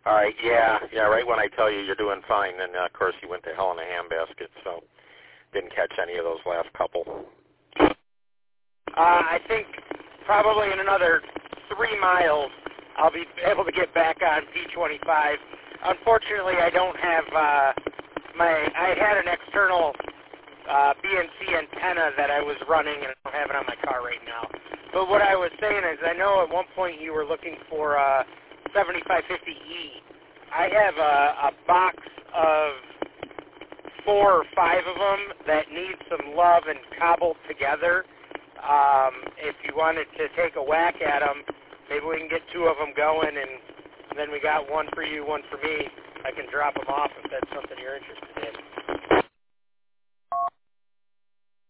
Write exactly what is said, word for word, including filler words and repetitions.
All right, yeah, yeah, right when I tell you you're doing fine, then, uh, of course, you went to hell in a handbasket, so didn't catch any of those last couple. Uh, I think probably in another three miles I'll be able to get back on P twenty-five. Unfortunately, I don't have uh, my, I had an external uh, B N C antenna that I was running, and I don't have it on my car right now. But what I was saying is I know at one point you were looking for uh, seventy-five fifty E. I have a, a box of four or five of them that need some love and cobbled together. Um, if you wanted to take a whack at them, maybe we can get two of them going, and then we got one for you, one for me. I can drop them off if that's something you're interested in.